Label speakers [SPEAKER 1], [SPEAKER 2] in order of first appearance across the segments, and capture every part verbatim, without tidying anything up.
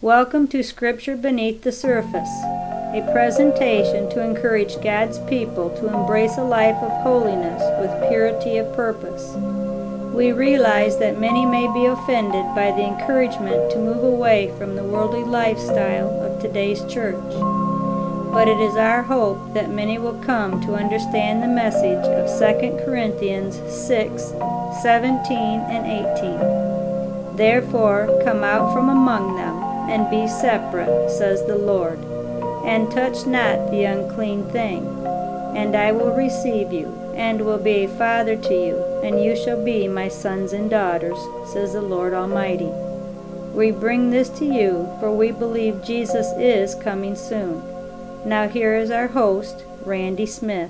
[SPEAKER 1] Welcome to Scripture Beneath the Surface, a presentation to encourage God's people to embrace a life of holiness with purity of purpose. We realize that many may be offended by the encouragement to move away from the worldly lifestyle of today's church. But it is our hope that many will come to understand the message of Second Corinthians six, seventeen and eighteen. Therefore come out from among them, and be separate, says the Lord, and touch not the unclean thing. And I will receive you, and will be a father to you, and you shall be my sons and daughters, says the Lord Almighty. We bring this to you, for we believe Jesus is coming soon. Now here is our host, Randy Smith.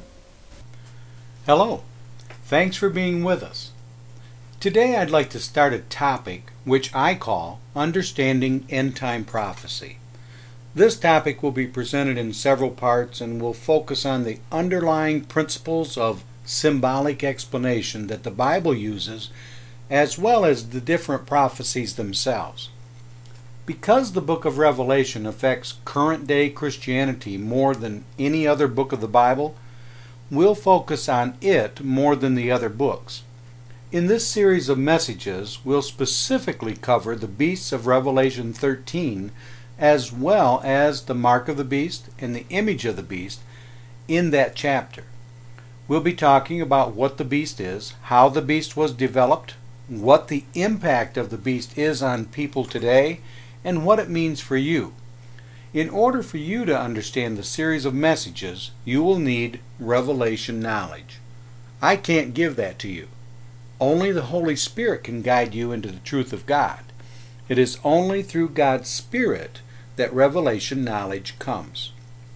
[SPEAKER 2] Hello. Thanks for being with us. Today I'd like to start a topic which I call Understanding End-Time Prophecy. This topic will be presented in several parts and will focus on the underlying principles of symbolic explanation that the Bible uses, as well as the different prophecies themselves. Because the book of Revelation affects current-day Christianity more than any other book of the Bible, we'll focus on it more than the other books. In this series of messages, we'll specifically cover the beasts of Revelation thirteen, as well as the mark of the beast and the image of the beast in that chapter. We'll be talking about what the beast is, how the beast was developed, what the impact of the beast is on people today, and what it means for you. In order for you to understand the series of messages, you will need revelation knowledge. I can't give that to you. Only the Holy Spirit can guide you into the truth of God. It is only through God's Spirit that revelation knowledge comes.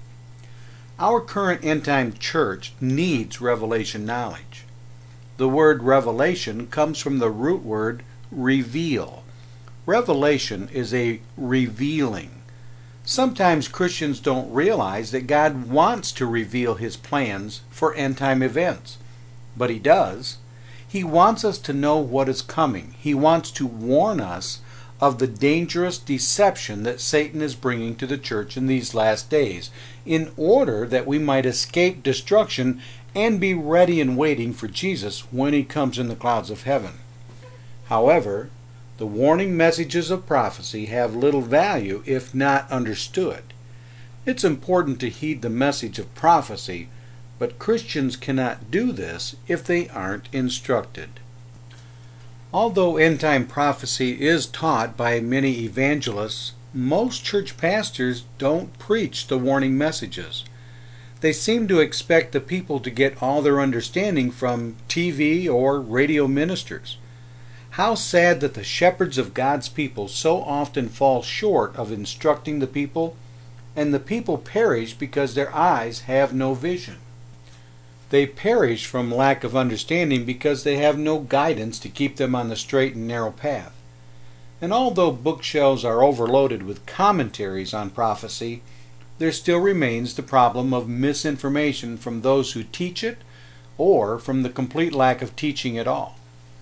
[SPEAKER 2] Our current end-time church needs revelation knowledge. The word revelation comes from the root word reveal. Revelation is a revealing. Sometimes Christians don't realize that God wants to reveal His plans for end-time events, but He does. He wants us to know what is coming. He wants to warn us of the dangerous deception that Satan is bringing to the church in these last days, in order that we might escape destruction and be ready and waiting for Jesus when He comes in the clouds of heaven. However, the warning messages of prophecy have little value if not understood. It's important to heed the message of prophecy, but Christians cannot do this if they aren't instructed. Although end-time prophecy is taught by many evangelists, most church pastors don't preach the warning messages. They seem to expect the people to get all their understanding from T V or radio ministers. How sad that the shepherds of God's people so often fall short of instructing the people, and the people perish because their eyes have no vision. They perish from lack of understanding because they have no guidance to keep them on the straight and narrow path. And although bookshelves are overloaded with commentaries on prophecy, there still remains the problem of misinformation from those who teach it, or from the complete lack of teaching at all.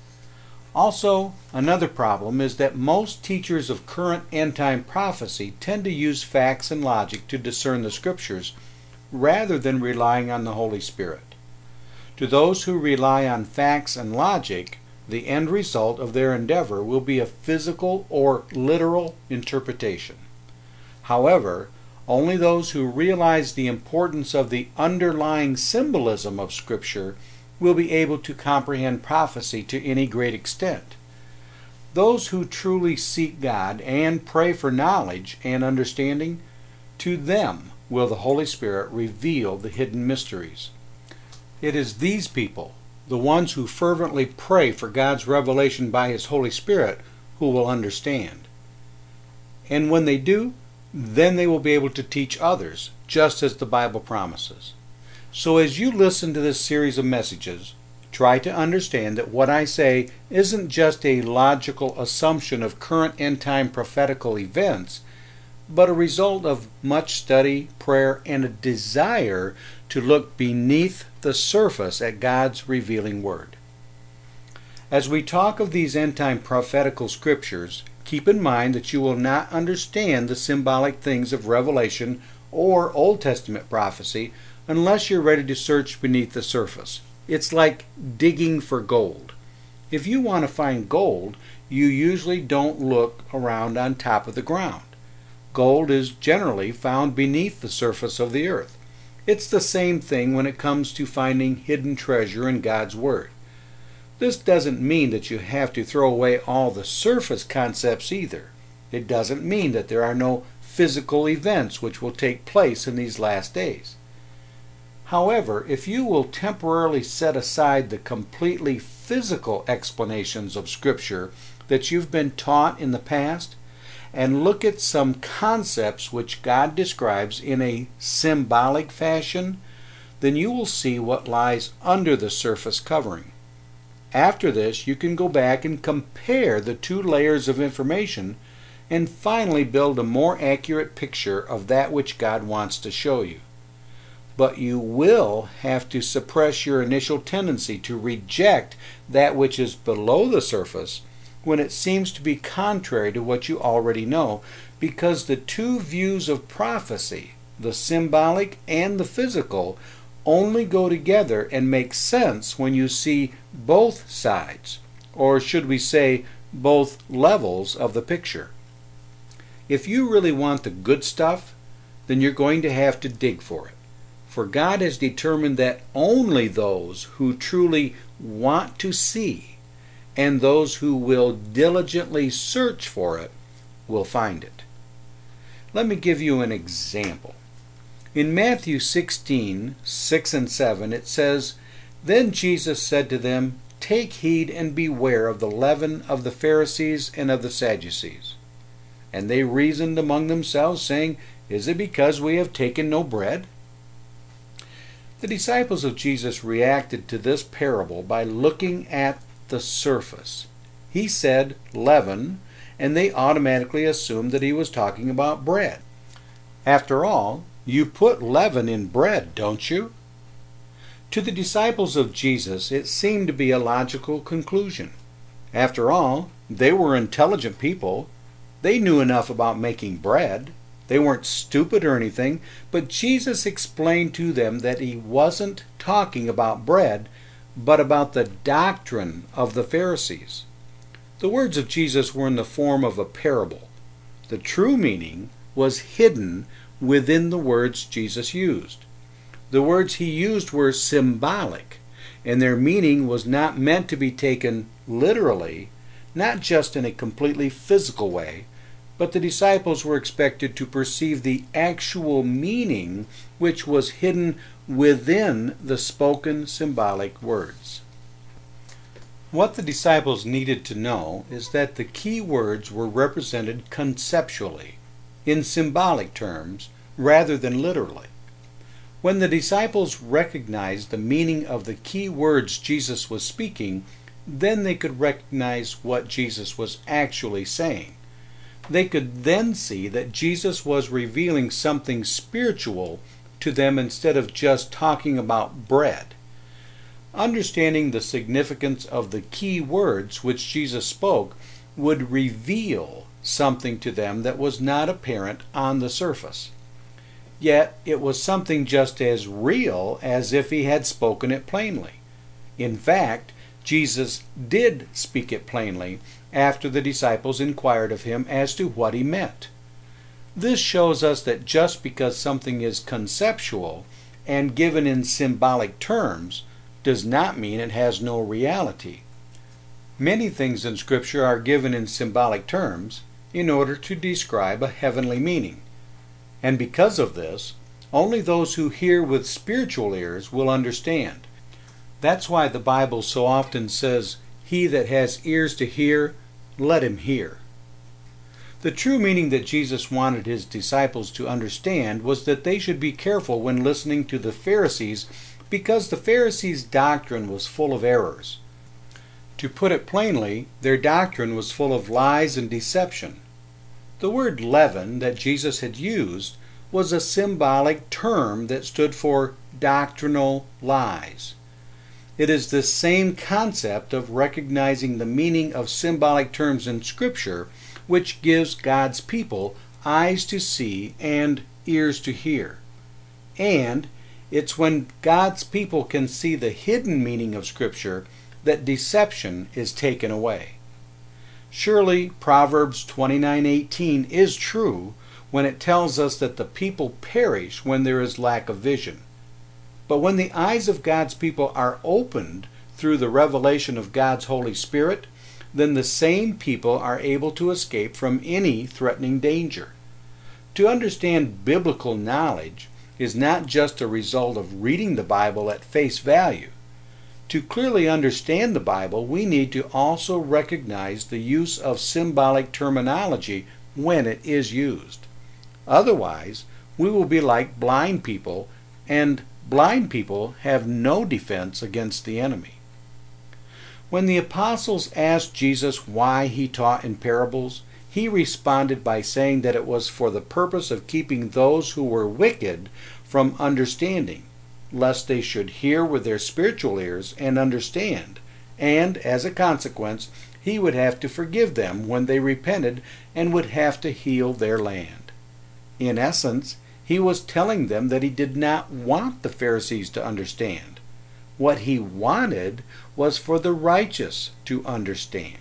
[SPEAKER 2] Also, another problem is that most teachers of current end-time prophecy tend to use facts and logic to discern the Scriptures, rather than relying on the Holy Spirit. To those who rely on facts and logic, the end result of their endeavor will be a physical or literal interpretation. However, only those who realize the importance of the underlying symbolism of Scripture will be able to comprehend prophecy to any great extent. Those who truly seek God and pray for knowledge and understanding, to them will the Holy Spirit reveal the hidden mysteries. It is these people, the ones who fervently pray for God's revelation by His Holy Spirit, who will understand. And when they do, then they will be able to teach others, just as the Bible promises. So as you listen to this series of messages, try to understand that what I say isn't just a logical assumption of current end-time prophetical events, but a result of much study, prayer, and a desire to look beneath the surface at God's revealing Word. As we talk of these end-time prophetical scriptures, keep in mind that you will not understand the symbolic things of Revelation or Old Testament prophecy unless you're ready to search beneath the surface. It's like digging for gold. If you want to find gold, you usually don't look around on top of the ground. Gold is generally found beneath the surface of the earth. It's the same thing when it comes to finding hidden treasure in God's Word. This doesn't mean that you have to throw away all the surface concepts either. It doesn't mean that there are no physical events which will take place in these last days. However, if you will temporarily set aside the completely physical explanations of Scripture that you've been taught in the past and look at some concepts which God describes in a symbolic fashion, then you will see what lies under the surface covering. After this, you can go back and compare the two layers of information and finally build a more accurate picture of that which God wants to show you. But you will have to suppress your initial tendency to reject that which is below the surface when it seems to be contrary to what you already know, because the two views of prophecy, the symbolic and the physical, only go together and make sense when you see both sides, or should we say both levels of the picture. If you really want the good stuff, then you're going to have to dig for it. For God has determined that only those who truly want to see and those who will diligently search for it will find it. Let me give you an example. In Matthew sixteen, six and seven, it says, "Then Jesus said to them, Take heed and beware of the leaven of the Pharisees and of the Sadducees. And they reasoned among themselves, saying, Is it because we have taken no bread?" The disciples of Jesus reacted to this parable by looking at the surface. He said leaven, and they automatically assumed that he was talking about bread. After all, you put leaven in bread, don't you? To the disciples of Jesus, it seemed to be a logical conclusion. After all, they were intelligent people. They knew enough about making bread. They weren't stupid or anything, but Jesus explained to them that he wasn't talking about bread, but about the doctrine of the Pharisees. The words of Jesus were in the form of a parable. The true meaning was hidden within the words Jesus used. The words he used were symbolic, and their meaning was not meant to be taken literally, not just in a completely physical way, but the disciples were expected to perceive the actual meaning which was hidden within the spoken symbolic words. What the disciples needed to know is that the key words were represented conceptually, in symbolic terms, rather than literally. When the disciples recognized the meaning of the key words Jesus was speaking, then they could recognize what Jesus was actually saying. They could then see that Jesus was revealing something spiritual to them instead of just talking about bread. Understanding the significance of the key words which Jesus spoke would reveal something to them that was not apparent on the surface. Yet it was something just as real as if he had spoken it plainly. In fact, Jesus did speak it plainly after the disciples inquired of him as to what he meant. This shows us that just because something is conceptual and given in symbolic terms does not mean it has no reality. Many things in Scripture are given in symbolic terms in order to describe a heavenly meaning. And because of this, only those who hear with spiritual ears will understand. That's why the Bible so often says, "He that has ears to hear, let him hear." The true meaning that Jesus wanted his disciples to understand was that they should be careful when listening to the Pharisees, because the Pharisees' doctrine was full of errors. To put it plainly, their doctrine was full of lies and deception. The word leaven that Jesus had used was a symbolic term that stood for doctrinal lies. It is this same concept of recognizing the meaning of symbolic terms in Scripture which gives God's people eyes to see and ears to hear. And it's when God's people can see the hidden meaning of Scripture that deception is taken away. Surely Proverbs twenty-nine eighteen is true when it tells us that the people perish when there is lack of vision. But when the eyes of God's people are opened through the revelation of God's Holy Spirit, then the same people are able to escape from any threatening danger. To understand biblical knowledge is not just a result of reading the Bible at face value. To clearly understand the Bible, we need to also recognize the use of symbolic terminology when it is used. Otherwise, we will be like blind people, and blind people have no defense against the enemy. When the apostles asked Jesus why he taught in parables, he responded by saying that it was for the purpose of keeping those who were wicked from understanding, lest they should hear with their spiritual ears and understand, and, as a consequence, he would have to forgive them when they repented and would have to heal their land. In essence, he was telling them that he did not want the Pharisees to understand. What he wanted was for the righteous to understand.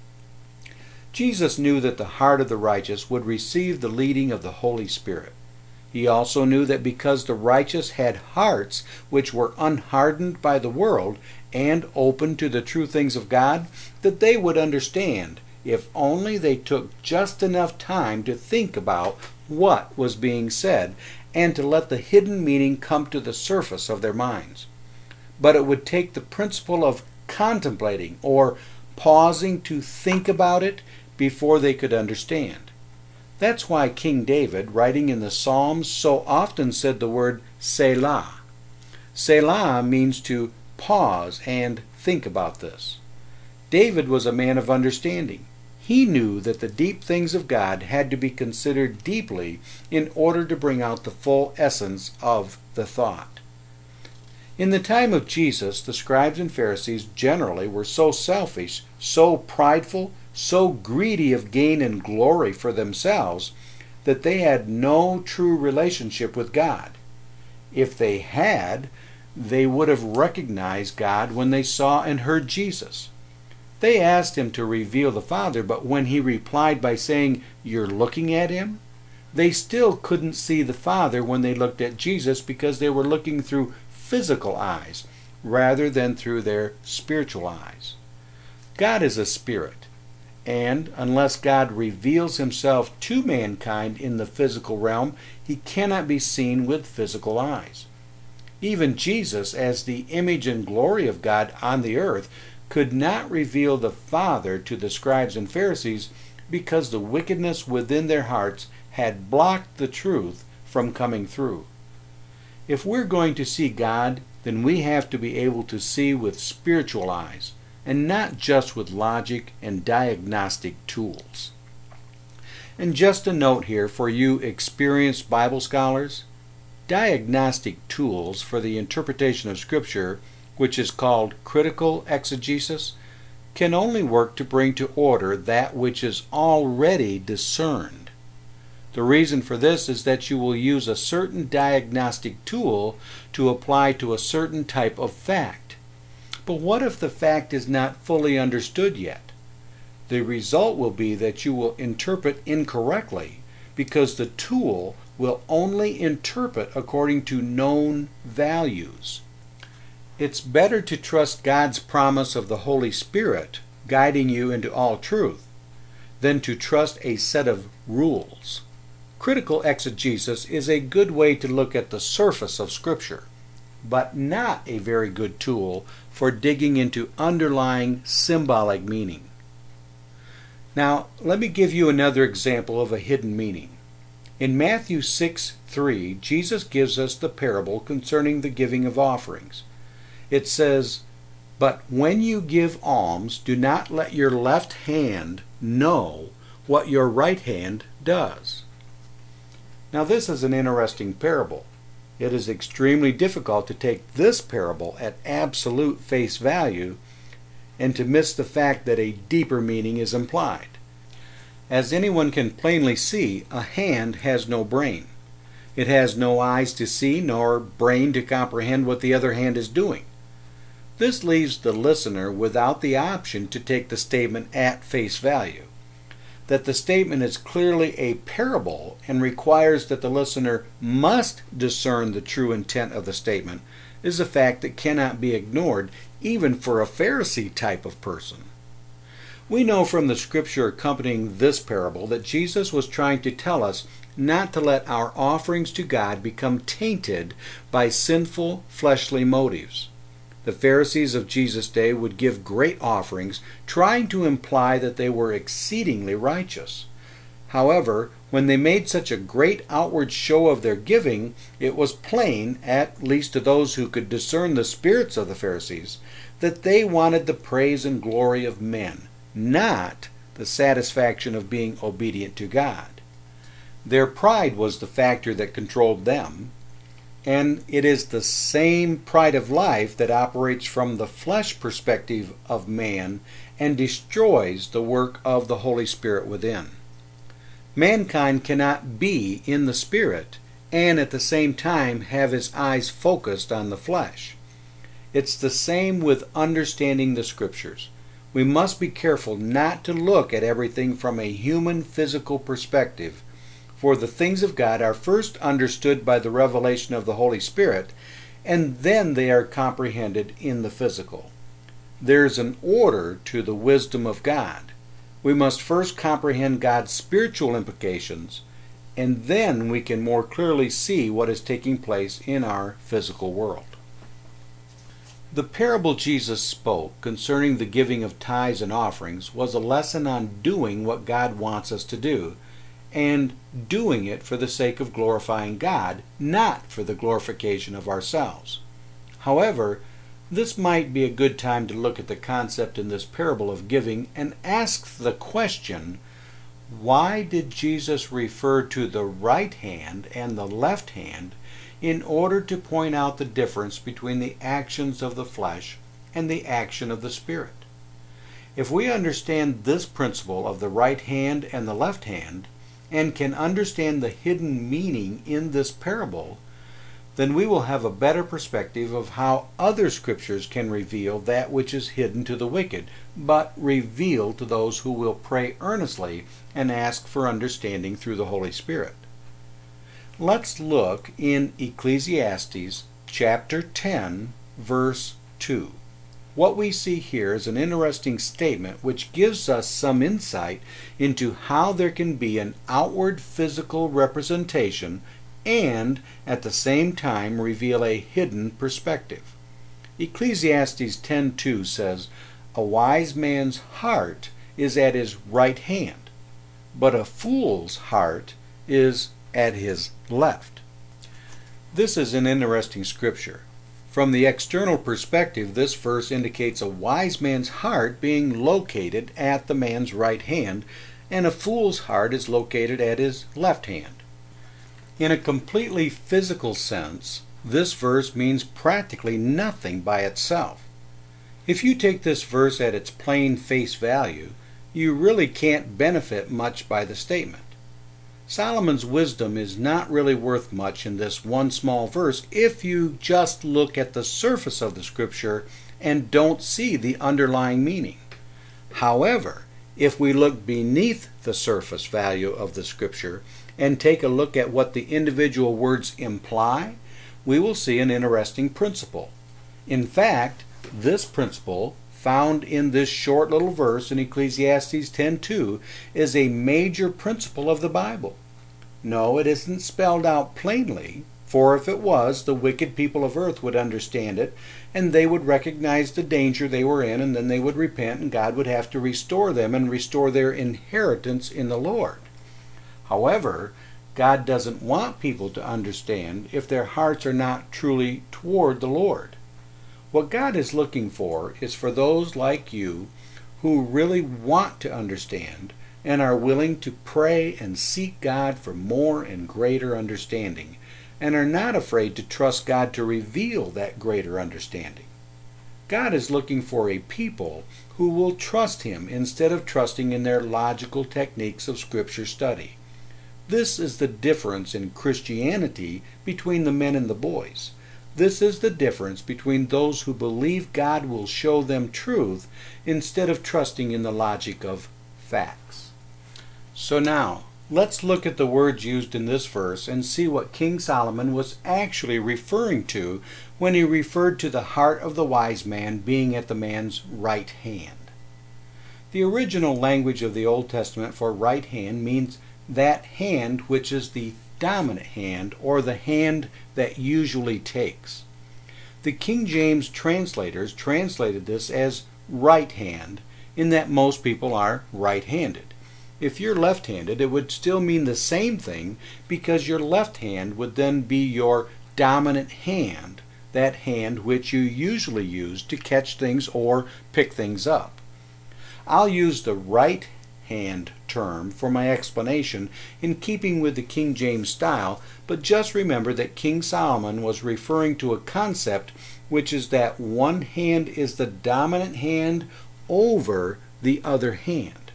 [SPEAKER 2] Jesus knew that the heart of the righteous would receive the leading of the Holy Spirit. He also knew that because the righteous had hearts which were unhardened by the world and open to the true things of God, that they would understand if only they took just enough time to think about what was being said and to let the hidden meaning come to the surface of their minds. But it would take the principle of contemplating or pausing to think about it before they could understand. That's why King David, writing in the Psalms, so often said the word Selah. Selah means to pause and think about this. David was a man of understanding. He knew that the deep things of God had to be considered deeply in order to bring out the full essence of the thought. In the time of Jesus, the scribes and Pharisees generally were so selfish, so prideful, so greedy of gain and glory for themselves that they had no true relationship with God. If they had, they would have recognized God when they saw and heard Jesus. They asked him to reveal the Father, but when he replied by saying, "You're looking at him," they still couldn't see the Father when they looked at Jesus because they were looking through physical eyes rather than through their spiritual eyes. God is a spirit. And unless God reveals himself to mankind in the physical realm, he cannot be seen with physical eyes. Even Jesus, as the image and glory of God on the earth, could not reveal the Father to the scribes and Pharisees because the wickedness within their hearts had blocked the truth from coming through. If we're going to see God, then we have to be able to see with spiritual eyes, and not just with logic and diagnostic tools. And just a note here for you experienced Bible scholars, diagnostic tools for the interpretation of Scripture, which is called critical exegesis, can only work to bring to order that which is already discerned. The reason for this is that you will use a certain diagnostic tool to apply to a certain type of fact. But what if the fact is not fully understood yet? The result will be that you will interpret incorrectly because the tool will only interpret according to known values. It's better to trust God's promise of the Holy Spirit guiding you into all truth than to trust a set of rules. Critical exegesis is a good way to look at the surface of Scripture, but not a very good tool for digging into underlying symbolic meaning. Now, let me give you another example of a hidden meaning. In Matthew six three, Jesus gives us the parable concerning the giving of offerings. It says, "But when you give alms, do not let your left hand know what your right hand does." Now, this is an interesting parable. It is extremely difficult to take this parable at absolute face value and to miss the fact that a deeper meaning is implied. As anyone can plainly see, a hand has no brain. It has no eyes to see, nor brain to comprehend what the other hand is doing. This leaves the listener without the option to take the statement at face value. That the statement is clearly a parable and requires that the listener must discern the true intent of the statement is a fact that cannot be ignored, even for a Pharisee type of person. We know from the scripture accompanying this parable that Jesus was trying to tell us not to let our offerings to God become tainted by sinful fleshly motives. The Pharisees of Jesus' day would give great offerings, trying to imply that they were exceedingly righteous. However, when they made such a great outward show of their giving, it was plain, at least to those who could discern the spirits of the Pharisees, that they wanted the praise and glory of men, not the satisfaction of being obedient to God. Their pride was the factor that controlled them, and it is the same pride of life that operates from the flesh perspective of man and destroys the work of the Holy Spirit within. Mankind cannot be in the Spirit and at the same time have his eyes focused on the flesh. It's the same with understanding the Scriptures. We must be careful not to look at everything from a human physical perspective, for the things of God are first understood by the revelation of the Holy Spirit, and then they are comprehended in the physical. There's an order to the wisdom of God. We must first comprehend God's spiritual implications, and then we can more clearly see what is taking place in our physical world. The parable Jesus spoke concerning the giving of tithes and offerings was a lesson on doing what God wants us to do, and doing it for the sake of glorifying God, not for the glorification of ourselves. However, this might be a good time to look at the concept in this parable of giving and ask the question, why did Jesus refer to the right hand and the left hand in order to point out the difference between the actions of the flesh and the action of the Spirit? If we understand this principle of the right hand and the left hand, and can understand the hidden meaning in this parable, then we will have a better perspective of how other scriptures can reveal that which is hidden to the wicked, but reveal to those who will pray earnestly and ask for understanding through the Holy Spirit. Let's look in Ecclesiastes chapter ten, verse two. What we see here is an interesting statement which gives us some insight into how there can be an outward physical representation and at the same time reveal a hidden perspective. Ecclesiastes ten two says, "A wise man's heart is at his right hand, but a fool's heart is at his left." This is an interesting scripture. From the external perspective, this verse indicates a wise man's heart being located at the man's right hand, and a fool's heart is located at his left hand. In a completely physical sense, this verse means practically nothing by itself. If you take this verse at its plain face value, you really can't benefit much by the statement. Solomon's wisdom is not really worth much in this one small verse if you just look at the surface of the scripture and don't see the underlying meaning. However, if we look beneath the surface value of the scripture and take a look at what the individual words imply, we will see an interesting principle. In fact, this principle found in this short little verse in Ecclesiastes ten two is a major principle of the Bible. No, it isn't spelled out plainly, for if it was, the wicked people of earth would understand it, and they would recognize the danger they were in, and then they would repent, and God would have to restore them and restore their inheritance in the Lord. However, God doesn't want people to understand if their hearts are not truly toward the Lord. What God is looking for is for those like you who really want to understand and are willing to pray and seek God for more and greater understanding, and are not afraid to trust God to reveal that greater understanding. God is looking for a people who will trust Him instead of trusting in their logical techniques of Scripture study. This is the difference in Christianity between the men and the boys. This is the difference between those who believe God will show them truth instead of trusting in the logic of facts. So now, let's look at the words used in this verse and see what King Solomon was actually referring to when he referred to the heart of the wise man being at the man's right hand. The original language of the Old Testament for right hand means that hand which is the dominant hand, or the hand that usually takes. The King James translators translated this as right hand, in that most people are right-handed. If you're left-handed, it would still mean the same thing, because your left hand would then be your dominant hand, that hand which you usually use to catch things or pick things up. I'll use the right hand term for my explanation in keeping with the King James style, but just remember that King Solomon was referring to a concept which is that one hand is the dominant hand over the other hand.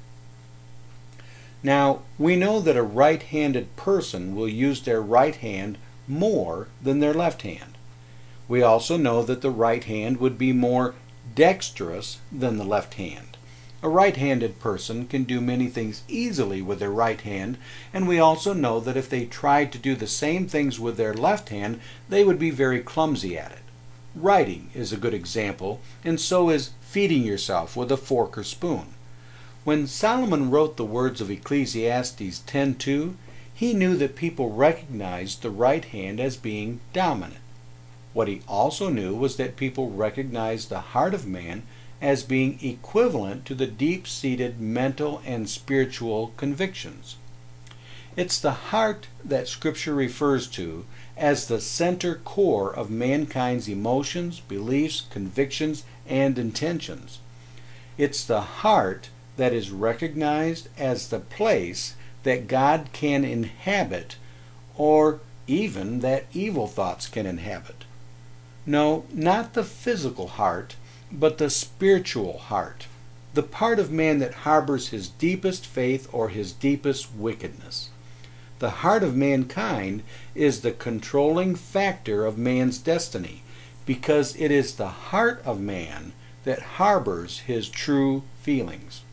[SPEAKER 2] Now, we know that a right-handed person will use their right hand more than their left hand. We also know that the right hand would be more dexterous than the left hand. A right-handed person can do many things easily with their right hand, and we also know that if they tried to do the same things with their left hand, they would be very clumsy at it. Writing is a good example, and so is feeding yourself with a fork or spoon. When Solomon wrote the words of Ecclesiastes ten two, he knew that people recognized the right hand as being dominant. What he also knew was that people recognized the heart of man as being equivalent to the deep-seated mental and spiritual convictions. It's the heart that Scripture refers to as the center core of mankind's emotions, beliefs, convictions, and intentions. It's the heart that is recognized as the place that God can inhabit, or even that evil thoughts can inhabit. No, not the physical heart, but the spiritual heart, the part of man that harbors his deepest faith or his deepest wickedness. The heart of mankind is the controlling factor of man's destiny, because it is the heart of man that harbors his true feelings.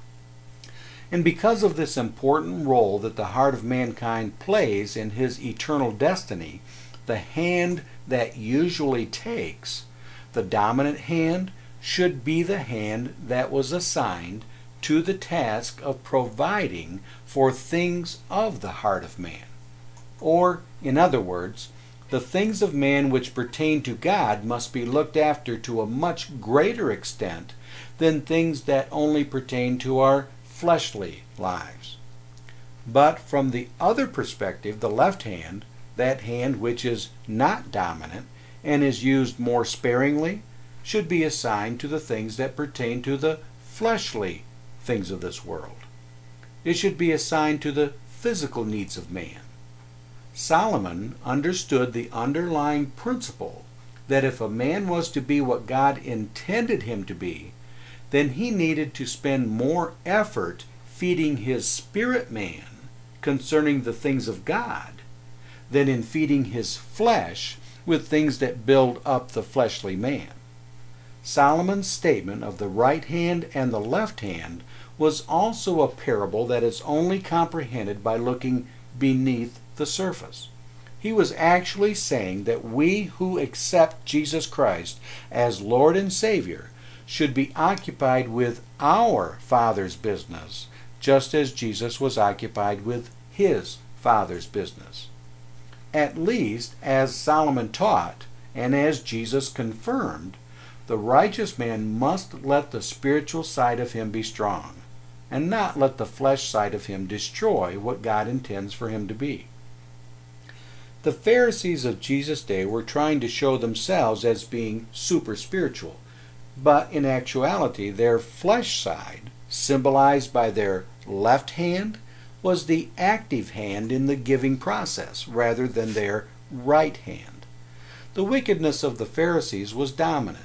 [SPEAKER 2] And because of this important role that the heart of mankind plays in his eternal destiny, the hand that usually takes, the dominant hand, should be the hand that was assigned to the task of providing for things of the heart of man. Or, in other words, the things of man which pertain to God must be looked after to a much greater extent than things that only pertain to our fleshly lives. But from the other perspective, the left hand, that hand which is not dominant and is used more sparingly, should be assigned to the things that pertain to the fleshly things of this world. It should be assigned to the physical needs of man. Solomon understood the underlying principle that if a man was to be what God intended him to be, then he needed to spend more effort feeding his spirit man concerning the things of God than in feeding his flesh with things that build up the fleshly man. Solomon's statement of the right hand and the left hand was also a parable that is only comprehended by looking beneath the surface. He was actually saying that we who accept Jesus Christ as Lord and Savior should be occupied with our Father's business, just as Jesus was occupied with his Father's business. At least, as Solomon taught, and as Jesus confirmed, the righteous man must let the spiritual side of him be strong, and not let the flesh side of him destroy what God intends for him to be. The Pharisees of Jesus' day were trying to show themselves as being super spiritual, but in actuality their flesh side, symbolized by their left hand, was the active hand in the giving process rather than their right hand. The wickedness of the Pharisees was dominant.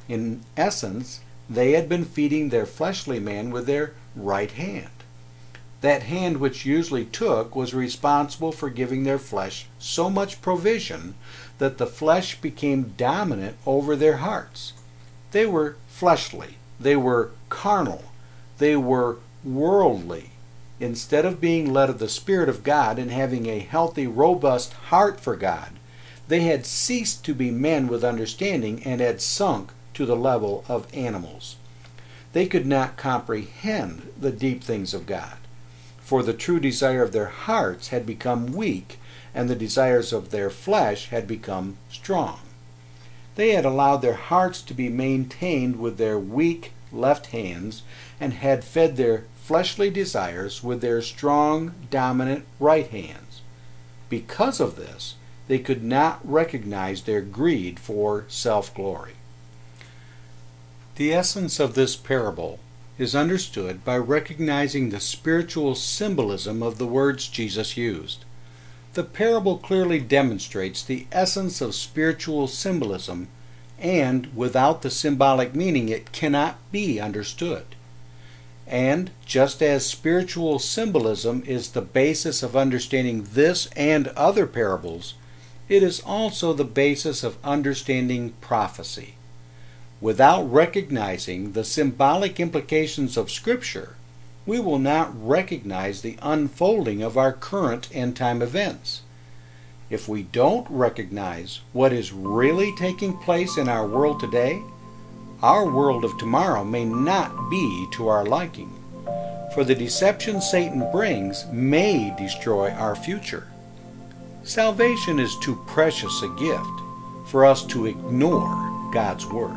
[SPEAKER 2] In essence, they had been feeding their fleshly man with their right hand. That hand which usually took was responsible for giving their flesh so much provision that the flesh became dominant over their hearts. They were fleshly. They were carnal. They were worldly. Instead of being led of the Spirit of God and having a healthy, robust heart for God, they had ceased to be men with understanding and had sunk to the level of animals. They could not comprehend the deep things of God, for the true desire of their hearts had become weak, and the desires of their flesh had become strong. They had allowed their hearts to be maintained with their weak left hands, and had fed their fleshly desires with their strong, dominant right hands. Because of this, they could not recognize their greed for self-glory. The essence of this parable is understood by recognizing the spiritual symbolism of the words Jesus used. The parable clearly demonstrates the essence of spiritual symbolism, and without the symbolic meaning it cannot be understood. And just as spiritual symbolism is the basis of understanding this and other parables, it is also the basis of understanding prophecy. Without recognizing the symbolic implications of Scripture, we will not recognize the unfolding of our current end-time events. If we don't recognize what is really taking place in our world today, our world of tomorrow may not be to our liking, for the deception Satan brings may destroy our future. Salvation is too precious a gift for us to ignore God's Word.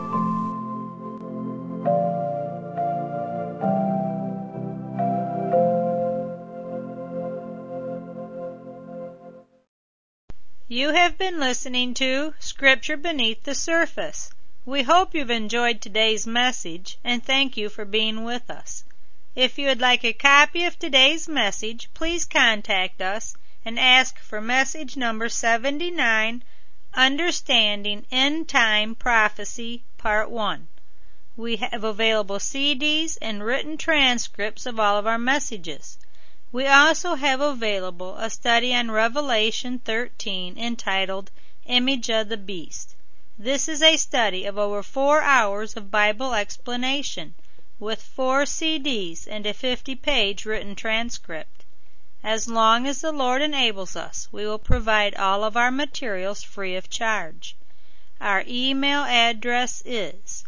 [SPEAKER 1] You have been listening to Scripture Beneath the Surface. We hope you've enjoyed today's message, and thank you for being with us. If you would like a copy of today's message, please contact us and ask for message number seventy-nine, Understanding End Time Prophecy, Part one. We have available C Ds and written transcripts of all of our messages. We also have available a study on Revelation thirteen entitled Image of the Beast. This is a study of over four hours of Bible explanation with four C Ds and a fifty-page written transcript. As long as the Lord enables us, we will provide all of our materials free of charge. Our email address is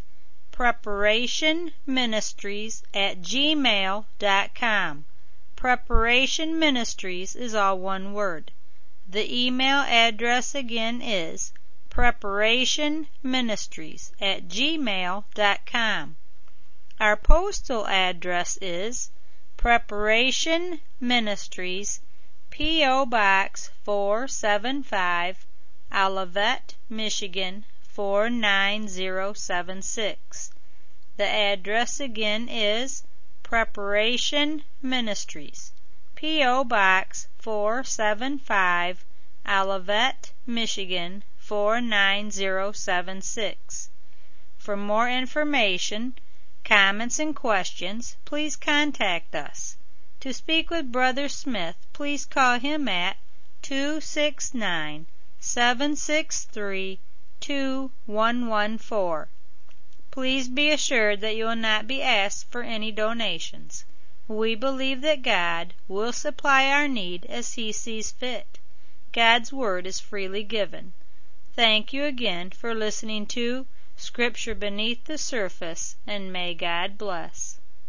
[SPEAKER 1] preparationministries at gmail dot com. Preparation Ministries is all one word. The email address again is preparationministries at gmail dot com. Our postal address is Preparation Ministries, P O Box four seven five, Olivet, Michigan four nine zero seven six. The address again is Preparation Ministries, P O Box four seven five, Olivet, Michigan four nine zero seven six. For more information, comments, and questions, please contact us. To speak with Brother Smith, please call him at two six nine, seven six three, two one one four. Please be assured that you will not be asked for any donations. We believe that God will supply our need as He sees fit. God's Word is freely given. Thank you again for listening to Scripture Beneath the Surface, and may God bless.